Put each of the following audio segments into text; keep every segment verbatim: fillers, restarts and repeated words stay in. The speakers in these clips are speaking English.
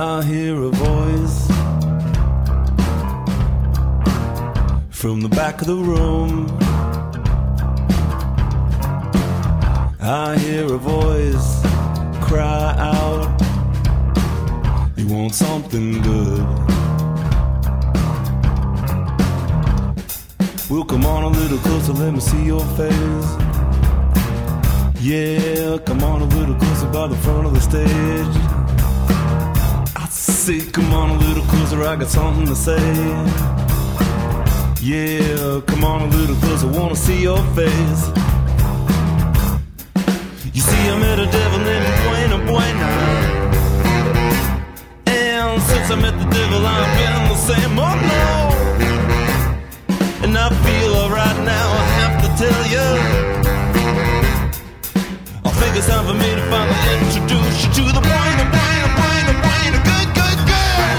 I hear a voice from the back of the room. I hear a voice cry out, you want something good. Well, come on a little closer, let me see your face. Yeah, come on a little closer by the front of the stage. I say, come on a little closer, I got something to say. Yeah, come on a little closer, wanna see your face. You see, I met a devil named Buena Buena, and since I met the devil, I've been the same, oh no. And I feel alright now, I have to tell you, I think it's time for me to finally introduce you to the Buena Buena Buena Buena good, good, good.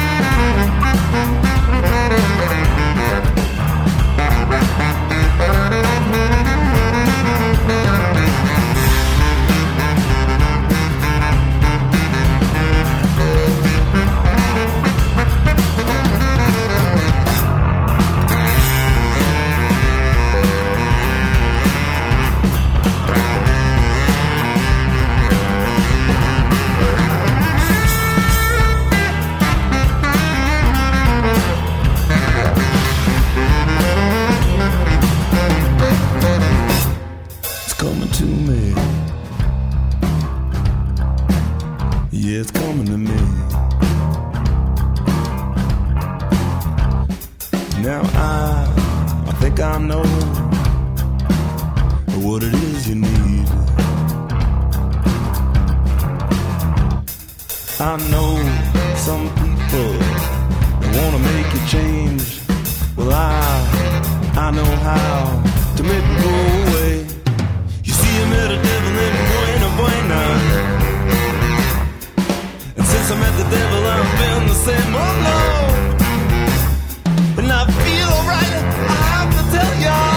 It's coming to me. Now I, I think I know what it is you need. I know some people wanna make you change. Well, I, I know how to make it go away. You see, I met a devil named Buena Buena. Since I met the devil, I've been the same, oh no. And I feel alright, I have to tell ya.